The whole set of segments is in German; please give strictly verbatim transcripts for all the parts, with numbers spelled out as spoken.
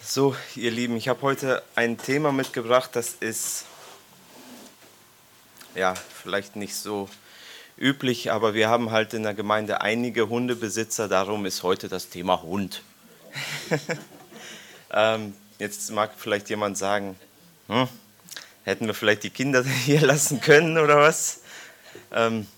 So, ihr Lieben, ich habe heute ein Thema mitgebracht, das ist ja vielleicht nicht so üblich, aber wir haben halt in der Gemeinde einige Hundebesitzer, darum ist heute das Thema Hund. ähm, jetzt mag vielleicht jemand sagen, hm, hätten wir vielleicht die Kinder hier lassen können oder was? Ähm,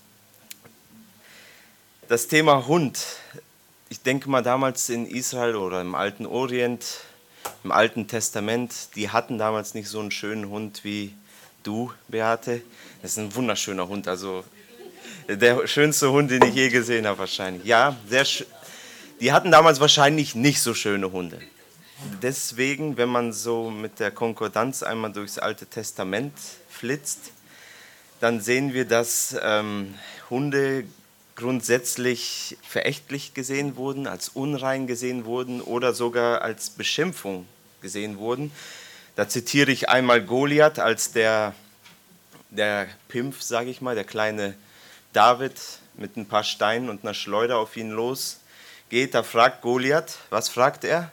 das Thema Hund, ich denke mal damals in Israel oder im Alten Orient, im Alten Testament, die hatten damals nicht so einen schönen Hund wie du, Beate. Das ist ein wunderschöner Hund, also der schönste Hund, den ich je gesehen habe wahrscheinlich. Ja, sehr sch- die hatten damals wahrscheinlich nicht so schöne Hunde. Deswegen, wenn man so mit der Konkordanz einmal durchs Alte Testament flitzt, dann sehen wir, dass ähm, Hunde grundsätzlich verächtlich gesehen wurden, als unrein gesehen wurden oder sogar als Beschimpfung gesehen wurden. Da zitiere ich einmal Goliath, als der, der Pimpf, sage ich mal, der kleine David mit ein paar Steinen und einer Schleuder auf ihn losgeht. Da fragt Goliath, was fragt er?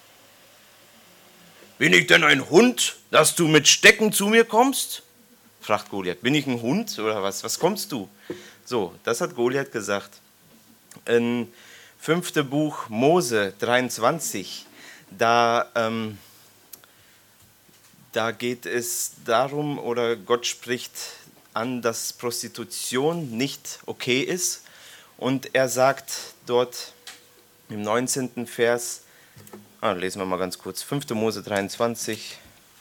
Bin ich denn ein Hund, dass du mit Stecken zu mir kommst? Fragt Goliath, bin ich ein Hund oder was? Was kommst du? So, das hat Goliath gesagt. In fünfte Buch Mose dreiundzwanzig, da, ähm, da geht es darum, oder Gott spricht an, dass Prostitution nicht okay ist. Und er sagt dort im neunzehnten Vers, ah, lesen wir mal ganz kurz, fünfte Mose dreiundzwanzig,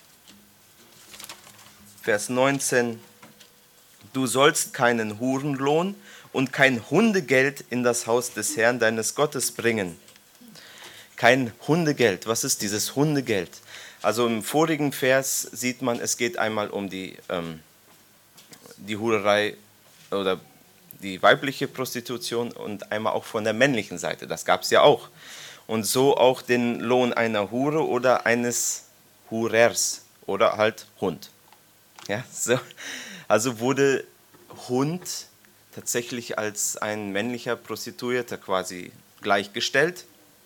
Vers neunzehn, du sollst keinen Hurenlohn und kein Hundegeld in das Haus des Herrn deines Gottes bringen. Kein Hundegeld. Was ist dieses Hundegeld? Also im vorigen Vers sieht man, es geht einmal um die, ähm, die Hurerei oder die weibliche Prostitution und einmal auch von der männlichen Seite. Das gab es ja auch. Und so auch den Lohn einer Hure oder eines Hurers oder halt Hund. Ja, so. Also wurde Hund tatsächlich als ein männlicher Prostituierter quasi gleichgestellt.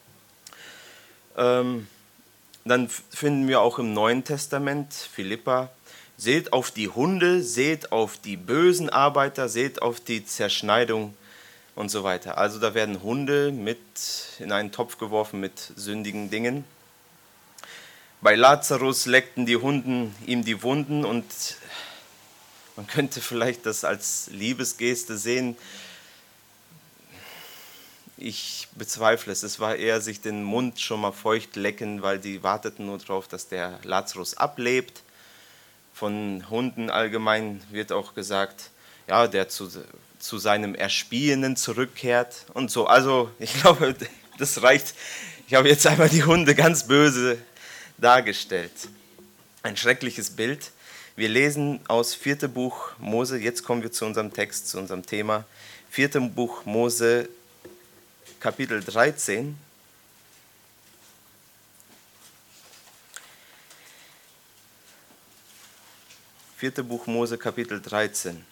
Ähm, dann finden wir auch im Neuen Testament, Philippa, seht auf die Hunde, seht auf die bösen Arbeiter, seht auf die Zerschneidung und so weiter. Also da werden Hunde mit in einen Topf geworfen mit sündigen Dingen. Bei Lazarus leckten die Hunden ihm die Wunden und man könnte vielleicht das als Liebesgeste sehen. Ich bezweifle es. Es war eher sich den Mund schon mal feucht lecken, weil die warteten nur darauf, dass der Lazarus ablebt. Von Hunden allgemein wird auch gesagt, ja, der zu, zu seinem Erspiehenen zurückkehrt und so. Also ich glaube, das reicht. Ich habe jetzt einmal die Hunde ganz böse dargestellt. Ein schreckliches Bild. Wir lesen aus vierten Buch Mose, jetzt kommen wir zu unserem Text, zu unserem Thema. vierten Buch Mose, Kapitel dreizehn. vierten Buch Mose, Kapitel dreizehn.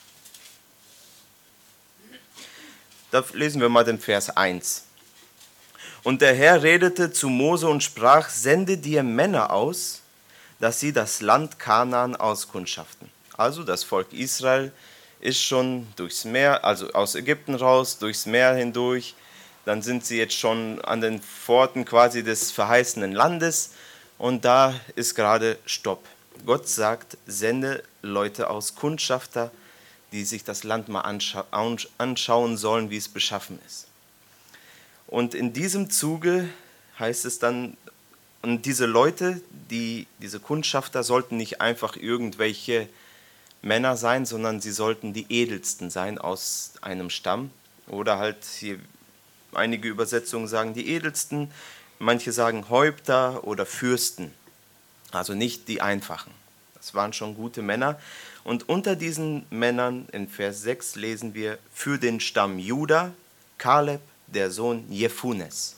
Da lesen wir mal den Vers eins. Und der Herr redete zu Mose und sprach, sende dir Männer aus, dass sie das Land Kanaan auskundschaften. Also das Volk Israel ist schon durchs Meer, also aus Ägypten raus, durchs Meer hindurch. Dann sind sie jetzt schon an den Pforten quasi des verheißenen Landes und da ist gerade Stopp. Gott sagt, sende Leute aus, Kundschafter, die sich das Land mal anscha- anschauen sollen, wie es beschaffen ist. Und in diesem Zuge heißt es dann, und diese Leute, die, diese Kundschafter, sollten nicht einfach irgendwelche Männer sein, sondern sie sollten die edelsten sein aus einem Stamm. Oder halt, hier, einige Übersetzungen sagen die edelsten, manche sagen Häupter oder Fürsten. Also nicht die einfachen. Das waren schon gute Männer. Und unter diesen Männern in Vers sechs lesen wir, für den Stamm Juda, Kaleb, der Sohn Jephunes.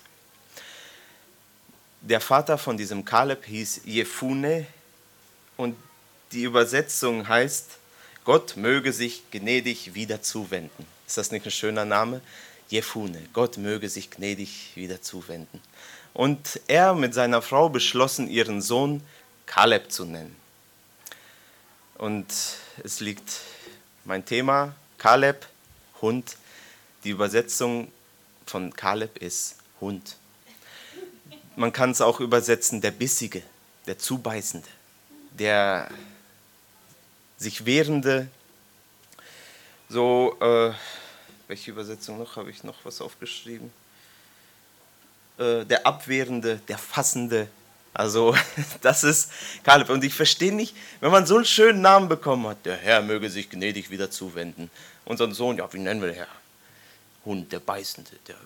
Der Vater von diesem Kaleb hieß Jefune und die Übersetzung heißt, Gott möge sich gnädig wieder zuwenden. Ist das nicht ein schöner Name? Jefune, Gott möge sich gnädig wieder zuwenden. Und er mit seiner Frau beschlossen, ihren Sohn Kaleb zu nennen. Und es liegt mein Thema, Kaleb, Hund. Die Übersetzung von Kaleb ist Hund. Man kann es auch übersetzen, der Bissige, der Zubeißende, der sich Wehrende. So, äh, welche Übersetzung noch? Habe ich noch was aufgeschrieben? Äh, der Abwehrende, der Fassende. Also, das ist Kaleb. Und ich verstehe nicht, wenn man so einen schönen Namen bekommen hat, der Herr möge sich gnädig wieder zuwenden. Unseren Sohn, ja, wie nennen wir den Herr? Hund, der Beißende. Der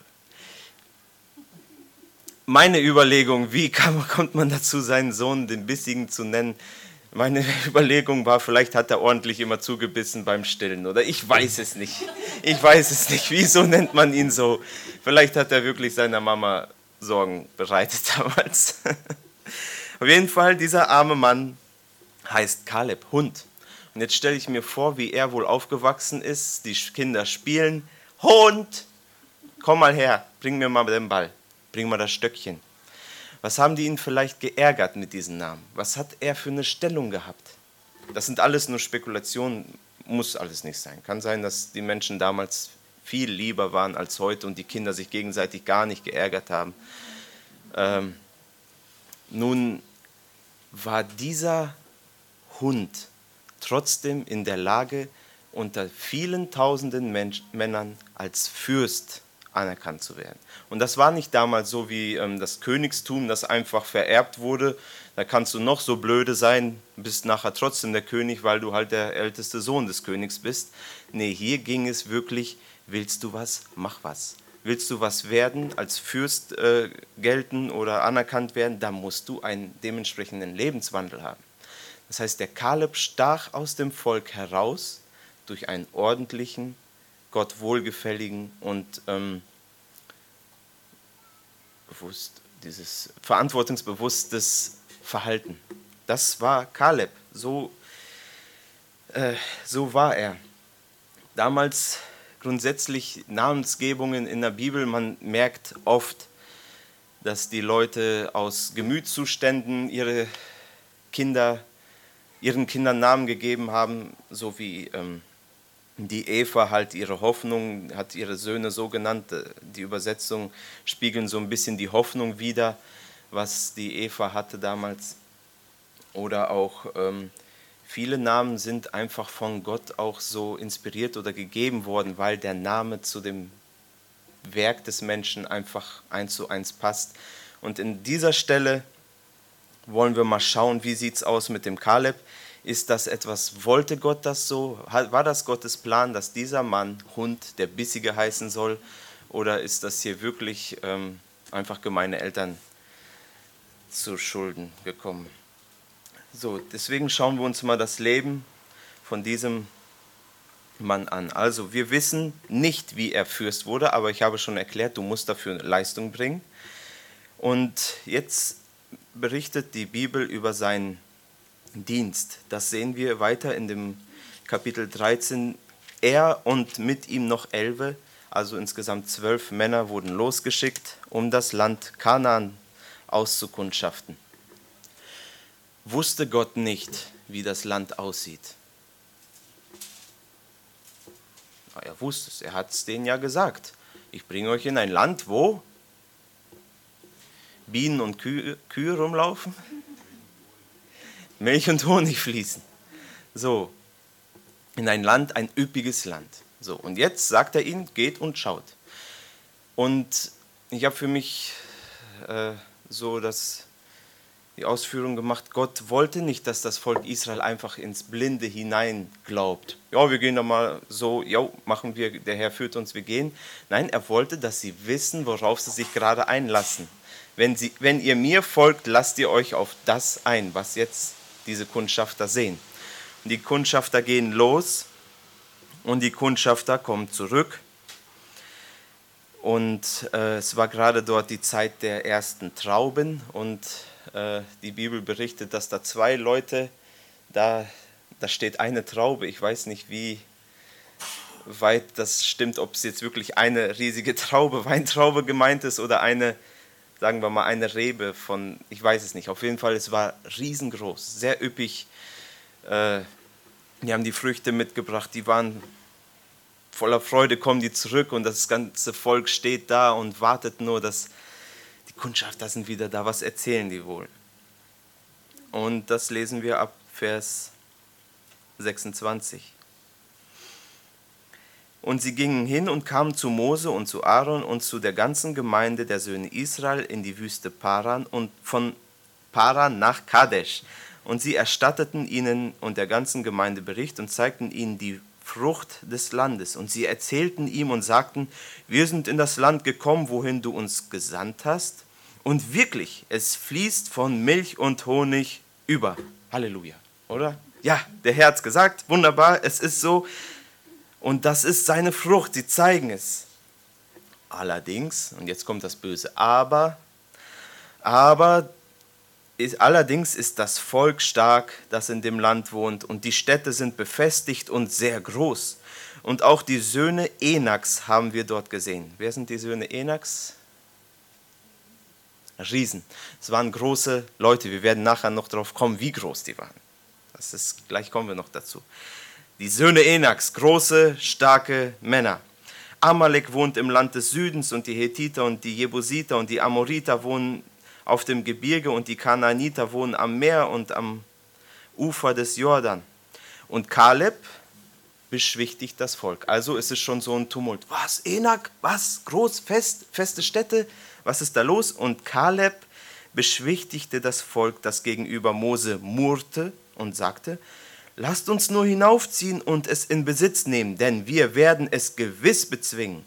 Meine Überlegung, wie kann, kommt man dazu, seinen Sohn den Bissigen zu nennen? Meine Überlegung war, vielleicht hat er ordentlich immer zugebissen beim Stillen. Oder ich weiß es nicht. Ich weiß es nicht. Wieso nennt man ihn so? Vielleicht hat er wirklich seiner Mama Sorgen bereitet damals. Auf jeden Fall, dieser arme Mann heißt Kaleb, Hund. Und jetzt stelle ich mir vor, wie er wohl aufgewachsen ist. Die Kinder spielen. Hund, komm mal her, bring mir mal den Ball, bring mal das Stöckchen. Was haben die ihn vielleicht geärgert mit diesem Namen? Was hat er für eine Stellung gehabt? Das sind alles nur Spekulationen, muss alles nicht sein. Kann sein, dass die Menschen damals viel lieber waren als heute und die Kinder sich gegenseitig gar nicht geärgert haben. Ähm, nun war dieser Hund trotzdem in der Lage, unter vielen tausenden Mensch, Männern als Fürst anerkannt zu werden. Und das war nicht damals so wie ähm, das Königstum, das einfach vererbt wurde. Da kannst du noch so blöde sein, bist nachher trotzdem der König, weil du halt der älteste Sohn des Königs bist. Nee, hier ging es wirklich, willst du was, mach was. Willst du was werden, als Fürst äh, gelten oder anerkannt werden, dann musst du einen dementsprechenden Lebenswandel haben. Das heißt, der Kaleb stach aus dem Volk heraus durch einen ordentlichen, Gott wohlgefälligen und ähm, bewusst, dieses verantwortungsbewusstes Verhalten. Das war Kaleb, so, äh, so war er. Damals grundsätzlich Namensgebungen in der Bibel, man merkt oft, dass die Leute aus Gemütszuständen ihre Kinder, ihren Kindern Namen gegeben haben, so wie ähm, die Eva halt ihre Hoffnung, hat ihre Söhne so genannt, die Übersetzungen spiegeln so ein bisschen die Hoffnung wider, was die Eva hatte damals. Oder auch ähm, viele Namen sind einfach von Gott auch so inspiriert oder gegeben worden, weil der Name zu dem Werk des Menschen einfach eins zu eins passt. Und in dieser Stelle wollen wir mal schauen, wie sieht es aus mit dem Kaleb. Ist das etwas, wollte Gott das so? War das Gottes Plan, dass dieser Mann Hund, der Bissige heißen soll? Oder ist das hier wirklich ähm, einfach gemeine Eltern zu Schulden gekommen? So, deswegen schauen wir uns mal das Leben von diesem Mann an. Also, wir wissen nicht, wie er Fürst wurde, aber ich habe schon erklärt, du musst dafür Leistung bringen. Und jetzt berichtet die Bibel über seinen Dienst. Das sehen wir weiter in dem Kapitel dreizehn. Er und mit ihm noch elf, also insgesamt zwölf Männer wurden losgeschickt, um das Land Kanaan auszukundschaften. Wusste Gott nicht, wie das Land aussieht? Er wusste es, er hat es denen ja gesagt. Ich bringe euch in ein Land, wo Bienen und Kühe, Kühe rumlaufen, Milch und Honig fließen. So, in ein Land, ein üppiges Land. So, und jetzt sagt er ihnen, geht und schaut. Und ich habe für mich äh, so das, die Ausführung gemacht, Gott wollte nicht, dass das Volk Israel einfach ins Blinde hinein glaubt. Ja, wir gehen da mal so, ja, machen wir, der Herr führt uns, wir gehen. Nein, er wollte, dass sie wissen, worauf sie sich gerade einlassen. Wenn, sie, wenn ihr mir folgt, lasst ihr euch auf das ein, was jetzt diese Kundschafter sehen. Und die Kundschafter gehen los und die Kundschafter kommen zurück. Und äh, es war gerade dort die Zeit der ersten Trauben und äh, die Bibel berichtet, dass da zwei Leute, da, da steht eine Traube, ich weiß nicht, wie weit das stimmt, ob es jetzt wirklich eine riesige Traube, Weintraube gemeint ist oder eine sagen wir mal, eine Rebe von, ich weiß es nicht, auf jeden Fall, es war riesengroß, sehr üppig. Äh, die haben die Früchte mitgebracht, die waren voller Freude, kommen die zurück und das ganze Volk steht da und wartet nur, dass die Kundschafter sind wieder da, was erzählen die wohl? Und das lesen wir ab Vers sechsundzwanzig. Und sie gingen hin und kamen zu Mose und zu Aaron und zu der ganzen Gemeinde der Söhne Israel in die Wüste Paran und von Paran nach Kadesh. Und sie erstatteten ihnen und der ganzen Gemeinde Bericht und zeigten ihnen die Frucht des Landes. Und sie erzählten ihm und sagten, wir sind in das Land gekommen, wohin du uns gesandt hast. Und wirklich, es fließt von Milch und Honig über. Halleluja, oder? Ja, der Herr hat es gesagt, wunderbar, es ist so. Und das ist seine Frucht, sie zeigen es. Allerdings, und jetzt kommt das Böse, aber, aber, ist, allerdings ist das Volk stark, das in dem Land wohnt, und die Städte sind befestigt und sehr groß. Und auch die Söhne Enaks haben wir dort gesehen. Wer sind die Söhne Enaks? Riesen. Es waren große Leute, wir werden nachher noch darauf kommen, wie groß die waren. Das ist, gleich kommen wir noch dazu. Die Söhne Enaks, große, starke Männer. Amalek wohnt im Land des Südens und die Hethiter und die Jebusiter und die Amoriter wohnen auf dem Gebirge und die Kanaaniter wohnen am Meer und am Ufer des Jordan. Und Kaleb beschwichtigt das Volk. Also ist es schon so ein Tumult. Was, Enak? Was? Groß, fest, feste Städte? Was ist da los? Und Kaleb beschwichtigte das Volk, das gegenüber Mose murrte und sagte, lasst uns nur hinaufziehen und es in Besitz nehmen, denn wir werden es gewiss bezwingen.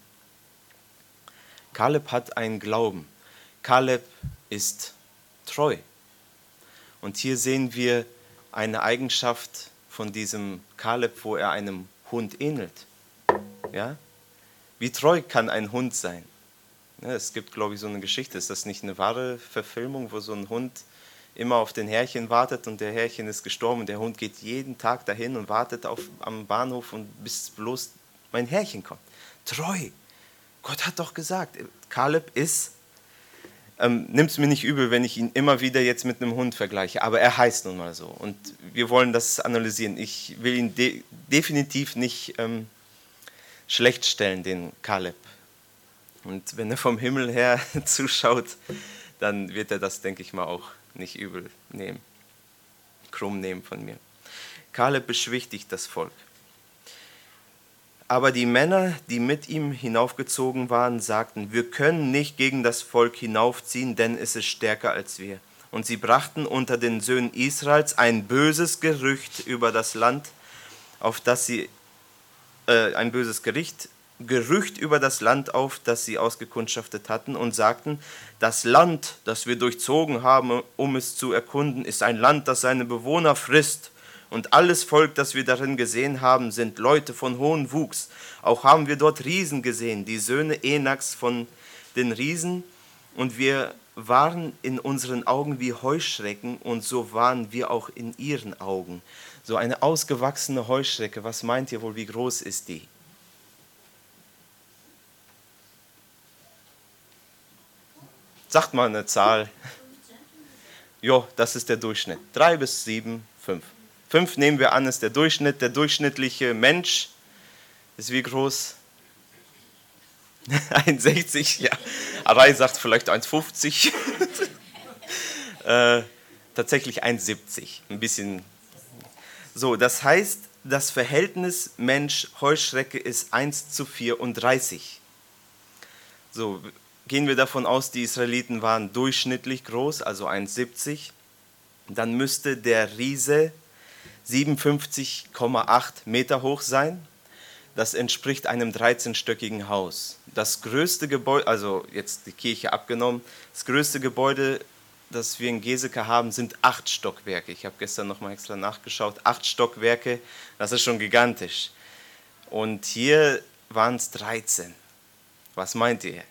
Kaleb hat einen Glauben. Kaleb ist treu. Und hier sehen wir eine Eigenschaft von diesem Kaleb, wo er einem Hund ähnelt. Ja? Wie treu kann ein Hund sein? Ja, es gibt, glaube ich, so eine Geschichte. Ist das nicht eine wahre Verfilmung, wo so ein Hund immer auf den Herrchen wartet und der Herrchen ist gestorben und der Hund geht jeden Tag dahin und wartet auf, am Bahnhof und bis bloß mein Herrchen kommt. Treu. Gott hat doch gesagt, Kaleb ist, ähm, nimmt es mir nicht übel, wenn ich ihn immer wieder jetzt mit einem Hund vergleiche, aber er heißt nun mal so und wir wollen das analysieren. Ich will ihn de- definitiv nicht ähm, schlecht stellen, den Kaleb. Und wenn er vom Himmel her zuschaut, dann wird er das, denke ich mal, auch nicht übel nehmen, krumm nehmen von mir. Kaleb beschwichtigt das Volk. Aber die Männer, die mit ihm hinaufgezogen waren, sagten, wir können nicht gegen das Volk hinaufziehen, denn es ist stärker als wir. Und sie brachten unter den Söhnen Israels ein böses Gerücht über das Land, auf das sie, äh, ein böses Gericht, Gerücht über das Land auf, das sie ausgekundschaftet hatten und sagten, das Land, das wir durchzogen haben, um es zu erkunden, ist ein Land, das seine Bewohner frisst. Und alles Volk, das wir darin gesehen haben, sind Leute von hohem Wuchs. Auch haben wir dort Riesen gesehen, die Söhne Enaks von den Riesen. Und wir waren in unseren Augen wie Heuschrecken und so waren wir auch in ihren Augen. So eine ausgewachsene Heuschrecke, was meint ihr wohl, wie groß ist die? Sagt mal eine Zahl. Jo, das ist der Durchschnitt. Drei bis sieben, fünf. Fünf nehmen wir an, ist der Durchschnitt. Der durchschnittliche Mensch ist wie groß? eins Komma sechzig, ja. Arai sagt vielleicht eins Komma fünfzig. äh, tatsächlich eins Komma siebzig. Ein bisschen. So, das heißt, das Verhältnis Mensch-Heuschrecke ist eins zu vierunddreißig. So, gehen wir davon aus, die Israeliten waren durchschnittlich groß, also eins Komma siebzig. Dann müsste der Riese siebenundfünfzig Komma acht Meter hoch sein. Das entspricht einem dreizehnstöckigen Haus. Das größte Gebäude, also jetzt die Kirche abgenommen, das größte Gebäude, das wir in Geseke haben, sind acht Stockwerke. Ich habe gestern noch mal extra nachgeschaut. Acht Stockwerke, das ist schon gigantisch. Und hier waren es dreizehn. Was meint ihr?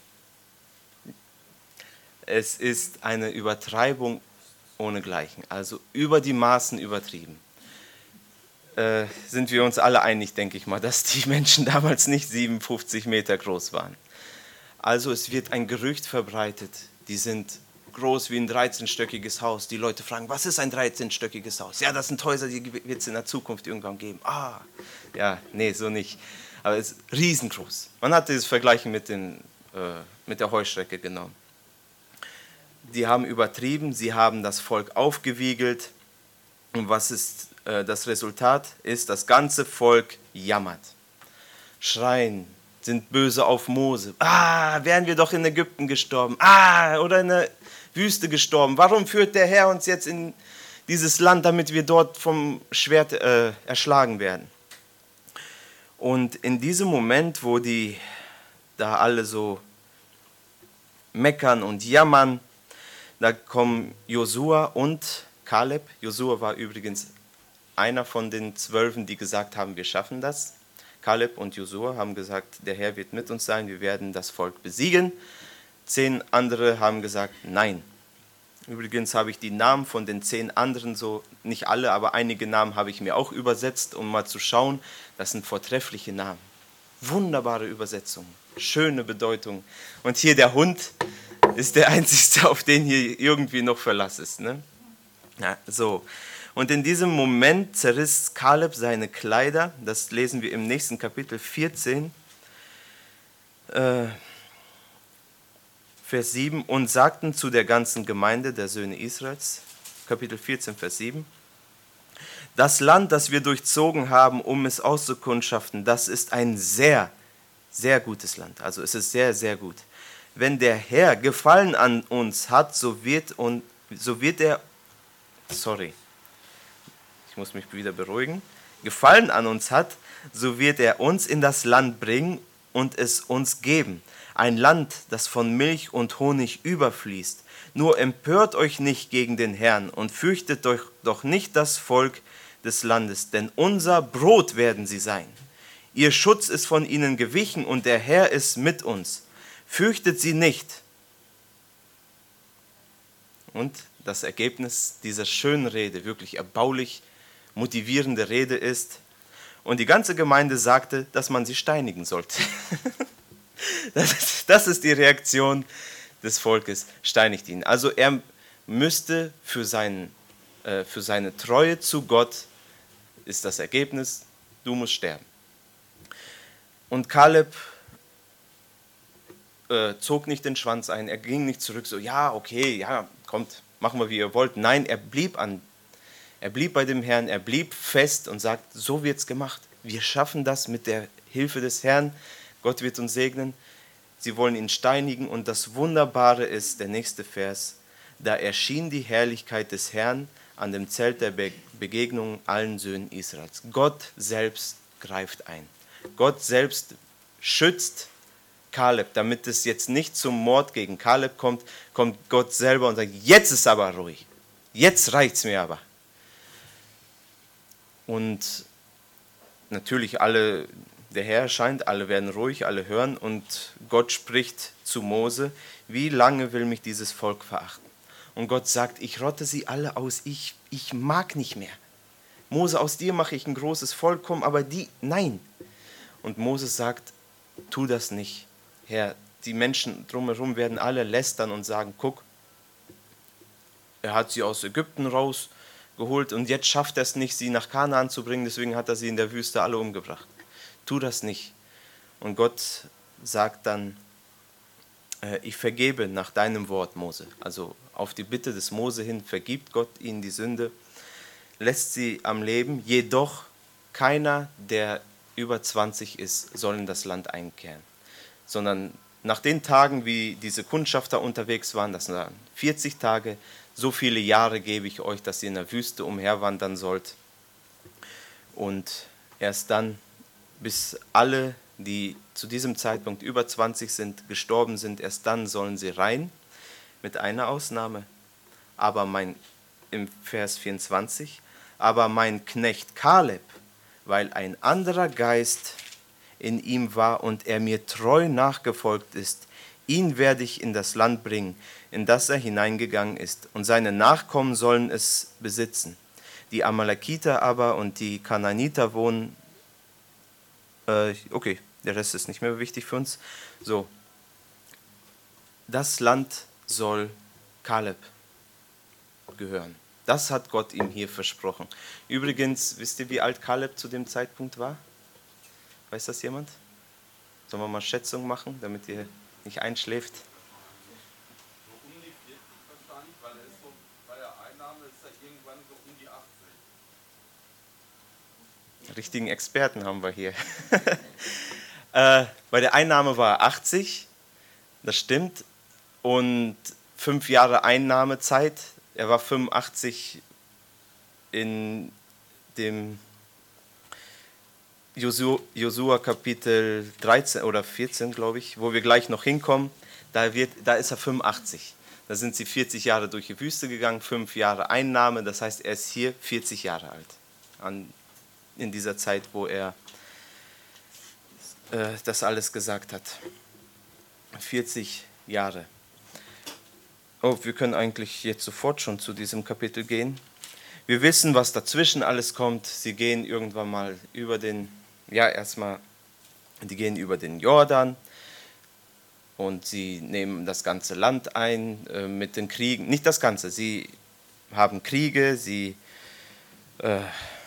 Es ist eine Übertreibung ohnegleichen, also über die Maßen übertrieben. Äh, sind wir uns alle einig, denke ich mal, dass die Menschen damals nicht siebenundfünfzig Meter groß waren. Also es wird ein Gerücht verbreitet, die sind groß wie ein dreizehnstöckiges Haus. Die Leute fragen, was ist ein dreizehnstöckiges Haus? Ja, das sind Häuser, die wird es in der Zukunft irgendwann geben. Ah, ja, nee, so nicht. Aber es ist riesengroß. Man hat dieses Vergleichen mit, den, äh, mit der Heuschrecke genommen. Die haben übertrieben, sie haben das Volk aufgewiegelt. Und was ist äh, das Resultat? Ist, das ganze Volk jammert. Schreien, sind böse auf Mose. Ah, wären wir doch in Ägypten gestorben. Ah, oder in der Wüste gestorben. Warum führt der Herr uns jetzt in dieses Land, damit wir dort vom Schwert äh, erschlagen werden? Und in diesem Moment, wo die da alle so meckern und jammern, da kommen Josua und Kaleb. Josua war übrigens einer von den Zwölfen, die gesagt haben, wir schaffen das. Kaleb und Josua haben gesagt, der Herr wird mit uns sein, wir werden das Volk besiegen. Zehn andere haben gesagt, nein. Übrigens habe ich die Namen von den zehn anderen, so nicht alle, aber einige Namen habe ich mir auch übersetzt, um mal zu schauen. Das sind vortreffliche Namen. Wunderbare Übersetzungen, schöne Bedeutung. Und hier der Hund ist der einzige, auf den hier irgendwie noch Verlass ist. Ne? Ja, so. Und in diesem Moment zerriss Kaleb seine Kleider, das lesen wir im nächsten Kapitel vierzehn, äh, Vers sieben, und sagten zu der ganzen Gemeinde der Söhne Israels, Kapitel vierzehn, Vers sieben, das Land, das wir durchzogen haben, um es auszukundschaften, das ist ein sehr, sehr gutes Land. Also es ist sehr, sehr gut. Wenn der Herr Gefallen an uns hat, so wird, und, so wird er, sorry, ich muss mich wieder beruhigen, Gefallen an uns hat, so wird er uns in das Land bringen und es uns geben. Ein Land, das von Milch und Honig überfließt. Nur empört euch nicht gegen den Herrn und fürchtet euch doch nicht das Volk des Landes, denn unser Brot werden sie sein. Ihr Schutz ist von ihnen gewichen und der Herr ist mit uns. Fürchtet sie nicht. Und das Ergebnis dieser schönen Rede, wirklich erbaulich motivierende Rede ist, und die ganze Gemeinde sagte, dass man sie steinigen sollte. Das ist, das ist die Reaktion des Volkes, steinigt ihn. Also er müsste für, seinen, äh, für seine Treue zu Gott, ist das Ergebnis, du musst sterben. Und Kaleb äh, zog nicht den Schwanz ein, er ging nicht zurück, so ja, okay, ja, kommt, machen wir wie ihr wollt. Nein, er blieb, an, er blieb bei dem Herrn, er blieb fest und sagt, so wird's gemacht. Wir schaffen das mit der Hilfe des Herrn. Gott wird uns segnen. Sie wollen ihn steinigen und das Wunderbare ist, der nächste Vers, da erschien die Herrlichkeit des Herrn an dem Zelt der Be- Begegnung allen Söhnen Israels. Gott selbst greift ein. Gott selbst schützt Kaleb, damit es jetzt nicht zum Mord gegen Kaleb kommt, kommt Gott selber und sagt, jetzt ist aber ruhig. Jetzt reicht's mir aber. Und natürlich alle, der Herr erscheint, alle werden ruhig, alle hören und Gott spricht zu Mose, wie lange will mich dieses Volk verachten? Und Gott sagt, ich rotte sie alle aus, ich, ich mag nicht mehr. Mose, aus dir mache ich ein großes Volk, komm, aber die, nein. Und Mose sagt, tu das nicht. Herr, die Menschen drumherum werden alle lästern und sagen, guck, er hat sie aus Ägypten rausgeholt und jetzt schafft er es nicht, sie nach Kanaan zu bringen, deswegen hat er sie in der Wüste alle umgebracht. Tu das nicht. Und Gott sagt dann, äh, ich vergebe nach deinem Wort, Mose. Also auf die Bitte des Mose hin vergibt Gott ihnen die Sünde, lässt sie am Leben, jedoch keiner, der über zwanzig ist, soll in das Land einkehren. Sondern nach den Tagen, wie diese Kundschafter unterwegs waren, das waren vierzig Tage, so viele Jahre gebe ich euch, dass ihr in der Wüste umherwandern sollt. Und erst dann, bis alle, die zu diesem Zeitpunkt über zwanzig sind, gestorben sind, erst dann sollen sie rein, mit einer Ausnahme. Aber mein, im Vers vierundzwanzig, aber mein Knecht Kaleb, weil ein anderer Geist in ihm war und er mir treu nachgefolgt ist, ihn werde ich in das Land bringen, in das er hineingegangen ist, und seine Nachkommen sollen es besitzen. Die Amalekiter aber und die Kanaaniter wohnen, äh, okay, der Rest ist nicht mehr wichtig für uns. So, das Land soll Kaleb gehören. Das hat Gott ihm hier versprochen. Übrigens, wisst ihr, wie alt Kaleb zu dem Zeitpunkt war? Weiß das jemand? Sollen wir mal Schätzung machen, damit ihr nicht einschläft? So um die vierzig wahrscheinlich, weil er ist so, bei der Einnahme ist er irgendwann so um die achtzig. Richtigen Experten haben wir hier. äh, bei der Einnahme war er achtzig, das stimmt. Und fünf Jahre Einnahmezeit. Er war fünfundachtzig in dem Josua, Josua Kapitel dreizehn oder vierzehn, glaube ich, wo wir gleich noch hinkommen. Da, wird, da ist er fünfundachtzig. Da sind sie vierzig Jahre durch die Wüste gegangen, fünf Jahre Einnahme. Das heißt, er ist hier vierzig Jahre alt. An, in dieser Zeit, wo er äh, das alles gesagt hat. vierzig Jahre. Oh, wir können eigentlich jetzt sofort schon zu diesem Kapitel gehen. Wir wissen, was dazwischen alles kommt. Sie gehen irgendwann mal über den, ja erstmal, die gehen über den Jordan und sie nehmen das ganze Land ein äh, mit den Kriegen. Nicht das Ganze, sie haben Kriege, sie, äh,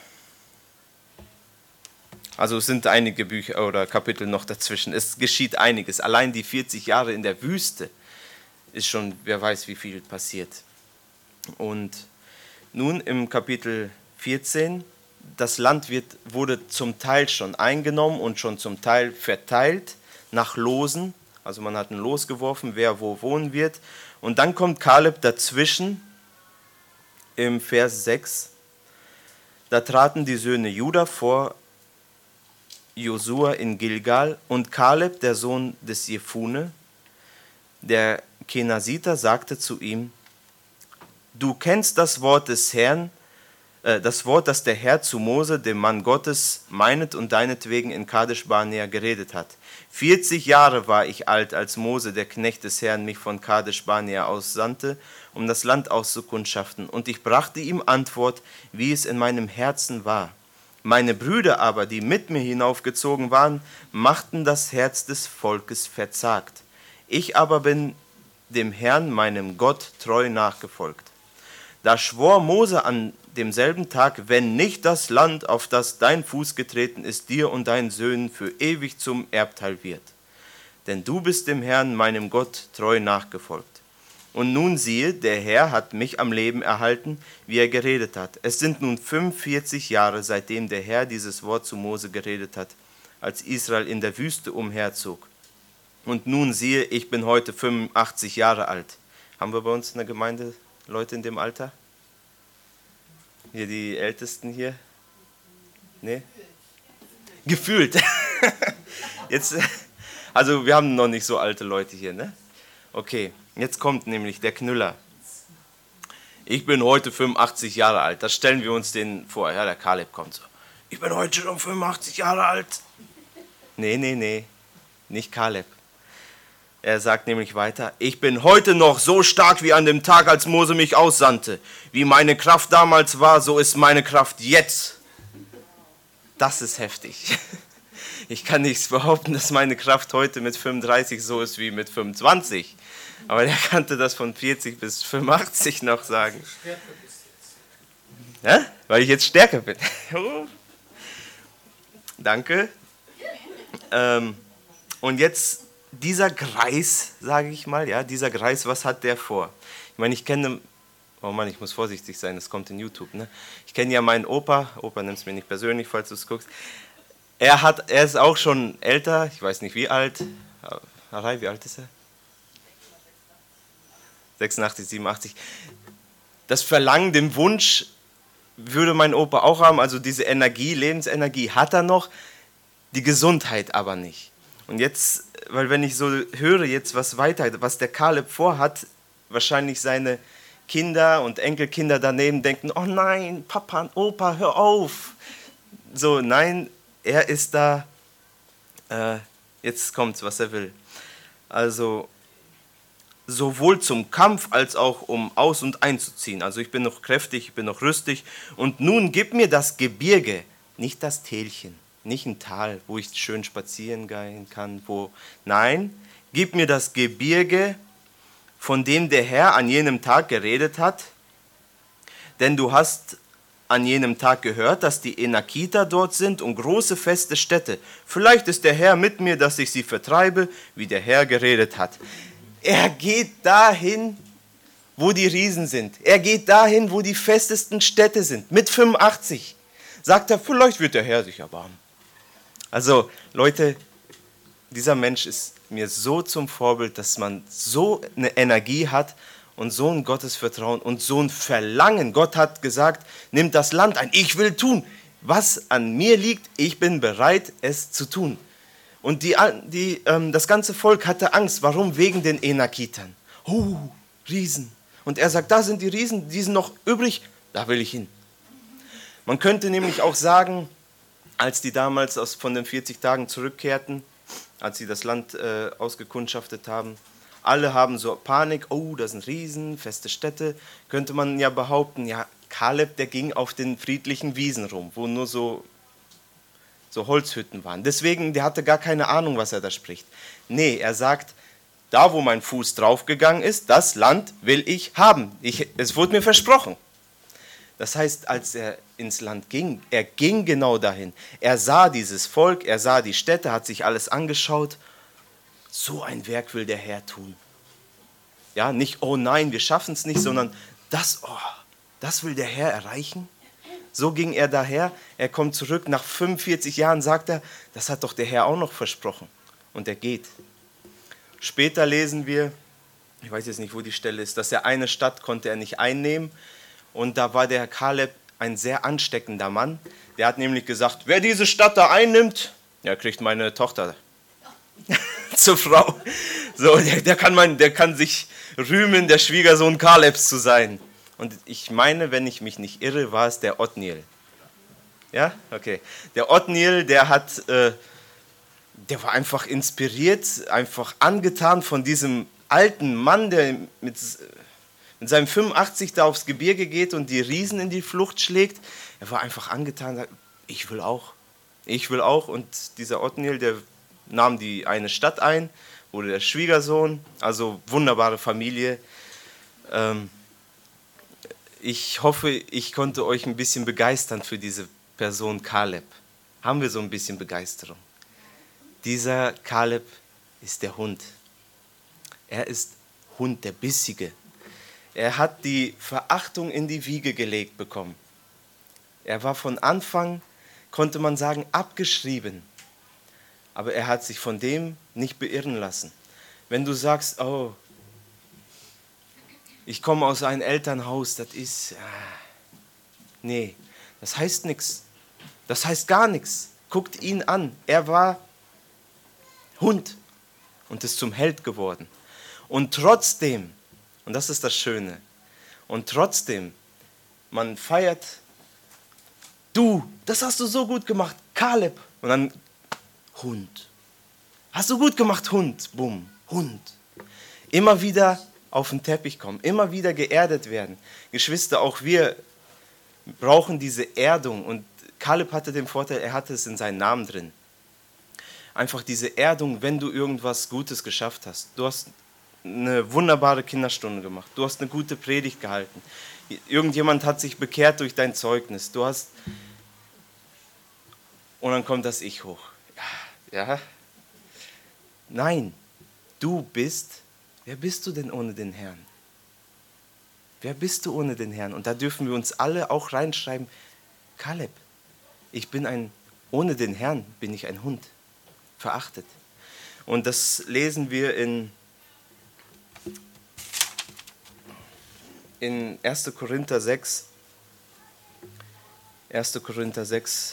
also es sind einige Bücher oder Kapitel noch dazwischen. Es geschieht einiges. Allein die vierzig Jahre in der Wüste ist schon, wer weiß, wie viel passiert. Und nun im Kapitel vierzehn, das Land wird, wurde zum Teil schon eingenommen und schon zum Teil verteilt nach Losen. Also man hat ein Los geworfen, wer wo wohnen wird. Und dann kommt Kaleb dazwischen im Vers sechs. Da traten die Söhne Juda vor Josua in Gilgal und Kaleb, der Sohn des Jefune, der Kenasiter, sagte zu ihm: Du kennst das Wort des Herrn, äh, das Wort, das der Herr zu Mose, dem Mann Gottes, meinet und deinetwegen in Kadesh Barnea geredet hat. vierzig Jahre war ich alt, als Mose, der Knecht des Herrn, mich von Kadesh Barnea aussandte, um das Land auszukundschaften. Und ich brachte ihm Antwort, wie es in meinem Herzen war. Meine Brüder aber, die mit mir hinaufgezogen waren, machten das Herz des Volkes verzagt. Ich aber bin dem Herrn, meinem Gott, treu nachgefolgt. Da schwor Mose an demselben Tag: Wenn nicht das Land, auf das dein Fuß getreten ist, dir und deinen Söhnen für ewig zum Erbteil wird. Denn du bist dem Herrn, meinem Gott, treu nachgefolgt. Und nun siehe, der Herr hat mich am Leben erhalten, wie er geredet hat. Es sind nun fünfundvierzig Jahre, seitdem der Herr dieses Wort zu Mose geredet hat, als Israel in der Wüste umherzog. Und nun siehe, ich bin heute fünfundachtzig Jahre alt. Haben wir bei uns in der Gemeinde Leute in dem Alter? Hier die Ältesten hier? Nee? Gefühlt. Jetzt, also wir haben noch nicht so alte Leute hier, ne? Okay, jetzt kommt nämlich der Knüller. Ich bin heute fünfundachtzig Jahre alt. Das stellen wir uns den vor. Ja, der Kaleb kommt so. Ich bin heute schon fünfundachtzig Jahre alt. Nee, nee, nee. Nicht Kaleb. Er sagt nämlich weiter: Ich bin heute noch so stark wie an dem Tag, als Mose mich aussandte. Wie meine Kraft damals war, so ist meine Kraft jetzt. Das ist heftig. Ich kann nicht behaupten, dass meine Kraft heute mit fünfunddreißig so ist wie mit fünfundzwanzig. Aber er kannte das von vierzig bis fünfundachtzig noch sagen. Ja? Weil ich jetzt stärker bin. Danke. Ähm, und jetzt dieser Greis, sage ich mal, ja, dieser Greis, was hat der vor? Ich meine, ich kenne, oh Mann, ich muss vorsichtig sein, das kommt in YouTube, ne? Ich kenne ja meinen Opa, Opa, nimm es mir nicht persönlich, falls du es guckst. Er, hat, er ist auch schon älter, ich weiß nicht wie alt. Arai, wie alt ist er? sechsundachtzig, siebenundachtzig. Das Verlangen, den Wunsch würde mein Opa auch haben, also diese Energie, Lebensenergie hat er noch, die Gesundheit aber nicht. Und jetzt, weil wenn ich so höre jetzt, was weiter, was der Kaleb vorhat, wahrscheinlich seine Kinder und Enkelkinder daneben denken: Oh nein, Papa und Opa, hör auf. So, nein, er ist da, äh, jetzt kommt's, was er will. Also, sowohl zum Kampf als auch um aus- und einzuziehen. Also ich bin noch kräftig, ich bin noch rüstig. Und nun gib mir das Gebirge, nicht das Tälchen, nicht ein Tal, wo ich schön spazieren gehen kann. Wo, nein, gib mir das Gebirge von dem der Herr an jenem Tag geredet hat? Denn du hast an jenem Tag gehört, dass die Enakiter dort sind und große feste Städte. Vielleicht ist der Herr mit mir, dass ich sie vertreibe, wie der Herr geredet hat. Er geht dahin, wo die Riesen sind. Er geht dahin, wo die festesten Städte sind. Mit fünfundachtzig sagt er, vielleicht wird der Herr sich erbarmen. Also Leute, dieser Mensch ist mir so zum Vorbild, dass man so eine Energie hat und so ein Gottesvertrauen und so ein Verlangen. Gott hat gesagt, nimm das Land ein. Ich will tun, was an mir liegt. Ich bin bereit, es zu tun. Und die, die, ähm, das ganze Volk hatte Angst. Warum? Wegen den Enakitern. Oh, Riesen. Und er sagt, da sind die Riesen, die sind noch übrig, da will ich hin. Man könnte nämlich auch sagen, als die damals aus, von den vierzig Tagen zurückkehrten, als sie das Land äh, ausgekundschaftet haben, alle haben so Panik, oh, da sind Riesen, feste Städte, könnte man ja behaupten, ja, Kaleb, der ging auf den friedlichen Wiesen rum, wo nur so, so Holzhütten waren. Deswegen, der hatte gar keine Ahnung, was er da spricht. Nee, er sagt, da wo mein Fuß draufgegangen ist, das Land will ich haben. Ich, es wurde mir versprochen. Das heißt, als er ins Land ging, er ging genau dahin. Er sah dieses Volk, er sah die Städte, hat sich alles angeschaut. So ein Werk will der Herr tun. Ja, nicht, oh nein, wir schaffen es nicht, sondern das, oh, das will der Herr erreichen. So ging er daher, er kommt zurück, nach fünfundvierzig Jahren sagt er, das hat doch der Herr auch noch versprochen. Und er geht. Später lesen wir, ich weiß jetzt nicht, wo die Stelle ist, dass er eine Stadt konnte er nicht einnehmen. Und da war der Kaleb ein sehr ansteckender Mann. Der hat nämlich gesagt, wer diese Stadt da einnimmt, der kriegt meine Tochter zur Frau. So, der, der, kann mein, der kann sich rühmen, der Schwiegersohn Kalebs zu sein. Und ich meine, wenn ich mich nicht irre, war es der Othniel. Ja, okay. Der Othniel, der hat, äh, der war einfach inspiriert, einfach angetan von diesem alten Mann, der mit, mit seinem fünfundachtzig da aufs Gebirge geht und die Riesen in die Flucht schlägt. Er war einfach angetan, sagt, ich will auch, ich will auch. Und dieser Othniel, der nahm die eine Stadt ein, wurde der Schwiegersohn, also wunderbare Familie. Ähm, ich hoffe, ich konnte euch ein bisschen begeistern für diese Person Kaleb. Haben wir so ein bisschen Begeisterung? Dieser Kaleb ist der Hund. Er ist Hund, der Bissige. Er hat die Verachtung in die Wiege gelegt bekommen. Er war von Anfang, konnte man sagen, abgeschrieben. Aber er hat sich von dem nicht beirren lassen. Wenn du sagst, oh, ich komme aus einem Elternhaus, das ist, ah, nee, das heißt nichts. Das heißt gar nichts. Guckt ihn an. Er war Hund und ist zum Held geworden. Und trotzdem, und das ist das Schöne, und trotzdem, man feiert, du, das hast du so gut gemacht, Kaleb. Und dann, Hund. Hast du gut gemacht, Hund. Bumm, Hund. Immer wieder auf den Teppich kommen, immer wieder geerdet werden. Geschwister, auch wir brauchen diese Erdung. Und Kaleb hatte den Vorteil, er hatte es in seinem Namen drin. Einfach diese Erdung, wenn du irgendwas Gutes geschafft hast. Du hast eine wunderbare Kinderstunde gemacht. Du hast eine gute Predigt gehalten. Irgendjemand hat sich bekehrt durch dein Zeugnis. Du hast... Und dann kommt das Ich hoch. Ja? Nein, du bist... Wer bist du denn ohne den Herrn? Wer bist du ohne den Herrn? Und da dürfen wir uns alle auch reinschreiben, Kaleb, ich bin ein, ohne den Herrn bin ich ein Hund, verachtet. Und das lesen wir in, in erster Korinther sechs. erster Korinther sechs.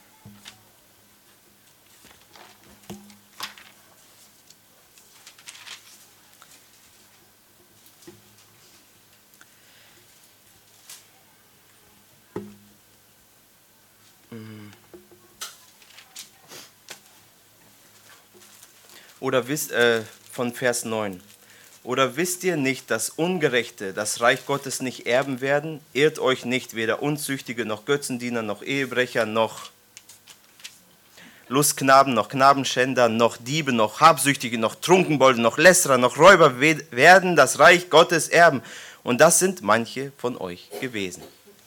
Oder wisst, äh, von Vers neun. Oder wisst ihr nicht, dass Ungerechte das Reich Gottes nicht erben werden? Irrt euch nicht, weder Unzüchtige, noch Götzendiener, noch Ehebrecher, noch Lustknaben, noch Knabenschänder, noch Diebe, noch Habsüchtige, noch Trunkenbolde, noch Lästerer, noch Räuber werden das Reich Gottes erben. Und das sind manche von euch gewesen.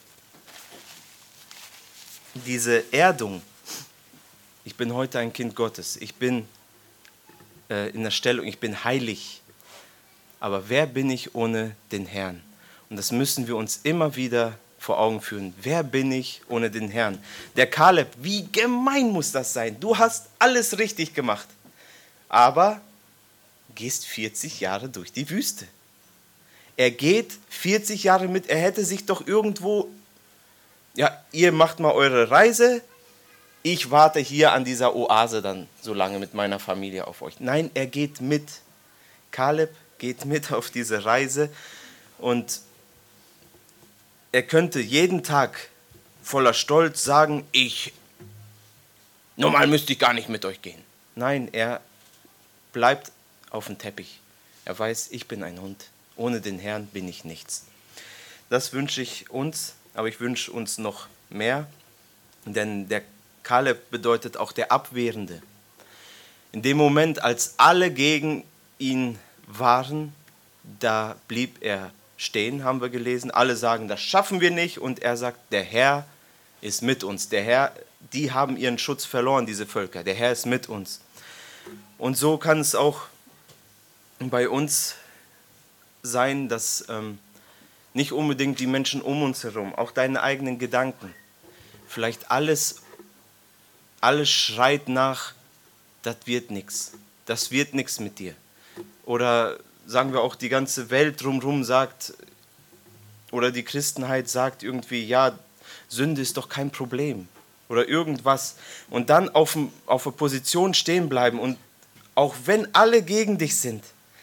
Diese Erdung, ich bin heute ein Kind Gottes, ich bin äh, in der Stellung, ich bin heilig. Aber wer bin ich ohne den Herrn? Und das müssen wir uns immer wieder vor Augen führen. Wer bin ich ohne den Herrn? Der Kaleb, wie gemein muss das sein? Du hast alles richtig gemacht, aber gehst vierzig Jahre durch die Wüste. Er geht vierzig Jahre mit, er hätte sich doch irgendwo, ja, ihr macht mal eure Reise, ich warte hier an dieser Oase dann so lange mit meiner Familie auf euch. Nein, er geht mit. Kaleb geht mit auf diese Reise und er könnte jeden Tag voller Stolz sagen, ich, normal müsste ich gar nicht mit euch gehen. Nein, er bleibt auf dem Teppich. Er weiß, ich bin ein Hund. Ohne den Herrn bin ich nichts. Das wünsche ich uns, aber ich wünsche uns noch mehr, denn der Kaleb bedeutet auch der Abwehrende. In dem Moment, als alle gegen ihn waren, da blieb er stehen, haben wir gelesen. Alle sagen, das schaffen wir nicht. Und er sagt, der Herr ist mit uns. Der Herr, die haben ihren Schutz verloren, diese Völker. Der Herr ist mit uns. Und so kann es auch bei uns sein, dass ähm, nicht unbedingt die Menschen um uns herum, auch deine eigenen Gedanken, vielleicht alles, alles schreit nach, das wird nichts. Das wird nichts mit dir. Oder sagen wir auch, die ganze Welt drumherum sagt, oder die Christenheit sagt irgendwie, ja, Sünde ist doch kein Problem. Oder irgendwas. Und dann auf, auf der Position stehen bleiben. Und auch wenn alle gegen dich sind,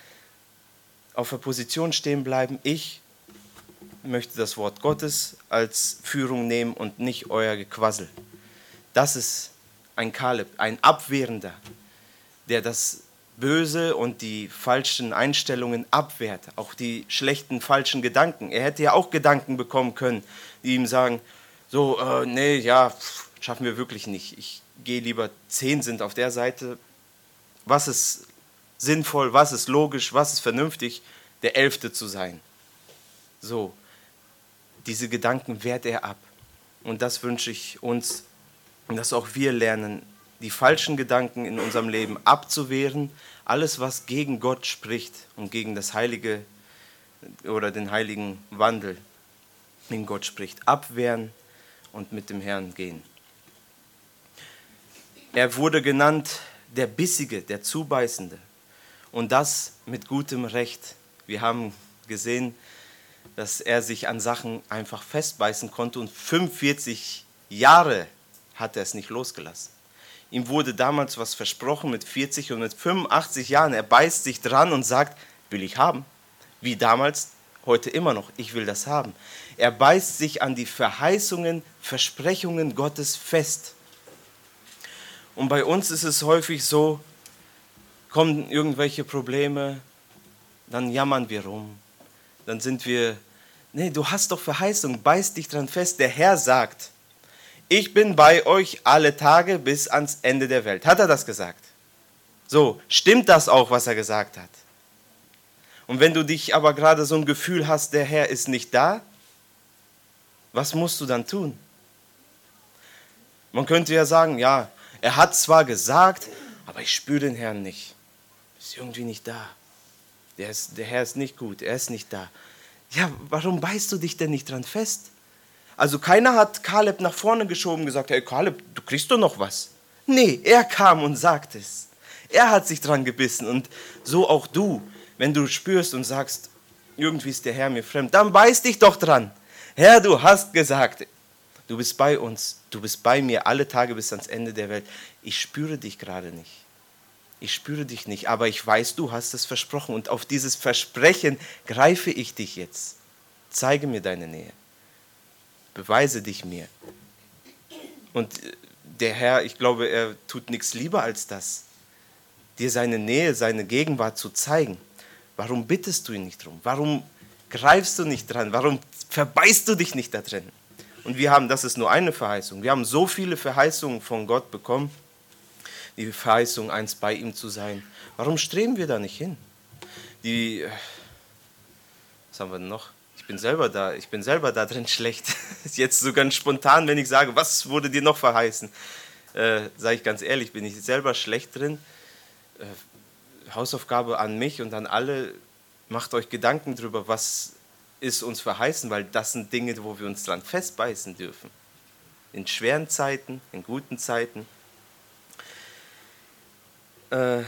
auf der Position stehen bleiben, ich möchte das Wort Gottes als Führung nehmen und nicht euer Gequassel. Das ist ein Kaleb, ein Abwehrender, der das Böse und die falschen Einstellungen abwehrt, auch die schlechten, falschen Gedanken. Er hätte ja auch Gedanken bekommen können, die ihm sagen, so, äh, nee, ja, pff, schaffen wir wirklich nicht. Ich gehe lieber, zehn sind auf der Seite. Was ist sinnvoll, was ist logisch, was ist vernünftig, der Elfte zu sein? So, diese Gedanken wehrt er ab. Und das wünsche ich uns, dass auch wir lernen, die falschen Gedanken in unserem Leben abzuwehren, alles, was gegen Gott spricht und gegen das heilige oder den heiligen Wandel in Gott spricht, abwehren und mit dem Herrn gehen. Er wurde genannt der Bissige, der Zubeißende, und das mit gutem Recht. Wir haben gesehen, dass er sich an Sachen einfach festbeißen konnte und fünfundvierzig Jahre hat er es nicht losgelassen. Ihm wurde damals was versprochen mit vierzig und mit fünfundachtzig Jahren. Er beißt sich dran und sagt, will ich haben. Wie damals, heute immer noch, ich will das haben. Er beißt sich an die Verheißungen, Versprechungen Gottes fest. Und bei uns ist es häufig so, kommen irgendwelche Probleme, dann jammern wir rum. Dann sind wir, nee, du hast doch Verheißung, beiß dich dran fest. Der Herr sagt, ich bin bei euch alle Tage bis ans Ende der Welt. Hat er das gesagt? So, stimmt das auch, was er gesagt hat? Und wenn du dich aber gerade so ein Gefühl hast, der Herr ist nicht da, was musst du dann tun? Man könnte ja sagen, ja, er hat zwar gesagt, aber ich spüre den Herrn nicht. Ist irgendwie nicht da. Der, ist, der Herr ist nicht gut, er ist nicht da. Ja, warum beißt du dich denn nicht dran fest? Also keiner hat Kaleb nach vorne geschoben und gesagt, hey Kaleb, du kriegst doch noch was. Nee, er kam und sagte es. Er hat sich dran gebissen und so auch du. Wenn du spürst und sagst, irgendwie ist der Herr mir fremd, dann beiß dich doch dran. Herr, du hast gesagt, du bist bei uns, du bist bei mir alle Tage bis ans Ende der Welt. Ich spüre dich gerade nicht. Ich spüre dich nicht, aber ich weiß, du hast es versprochen und auf dieses Versprechen greife ich dich jetzt. Zeige mir deine Nähe. Beweise dich mir. Und der Herr, ich glaube, er tut nichts lieber als das, dir seine Nähe, seine Gegenwart zu zeigen. Warum bittest du ihn nicht drum? Warum greifst du nicht dran? Warum verbeißt du dich nicht da drin? Und wir haben, das ist nur eine Verheißung, wir haben so viele Verheißungen von Gott bekommen, die Verheißung, einst bei ihm zu sein. Warum streben wir da nicht hin? Die, was haben wir denn noch? Ich bin selber da, ich bin selber da drin schlecht. Jetzt so ganz spontan, wenn ich sage, was wurde dir noch verheißen? Äh, sage ich ganz ehrlich, bin ich selber schlecht drin. Äh, Hausaufgabe an mich und an alle, macht euch Gedanken darüber, was ist uns verheißen, weil das sind Dinge, wo wir uns dran festbeißen dürfen. In schweren Zeiten, in guten Zeiten. Äh,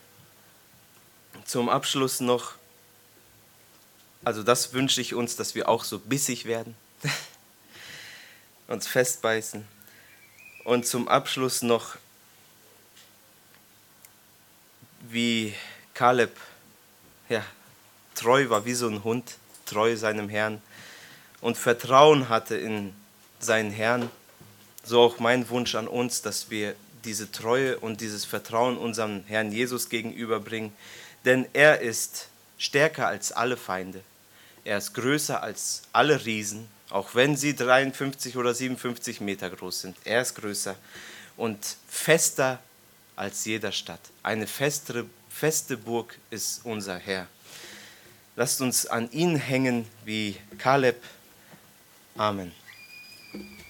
zum Abschluss noch, also das wünsche ich uns, dass wir auch so bissig werden, uns festbeißen. Und zum Abschluss noch, wie Kaleb, ja, treu war wie so ein Hund, treu seinem Herrn und Vertrauen hatte in seinen Herrn, so auch mein Wunsch an uns, dass wir diese Treue und dieses Vertrauen unserem Herrn Jesus gegenüberbringen, denn er ist stärker als alle Feinde. Er ist größer als alle Riesen, auch wenn sie dreiundfünfzig oder siebenundfünfzig Meter groß sind. Er ist größer und fester als jeder Stadt. Eine festere, feste Burg ist unser Herr. Lasst uns an ihn hängen wie Kaleb. Amen.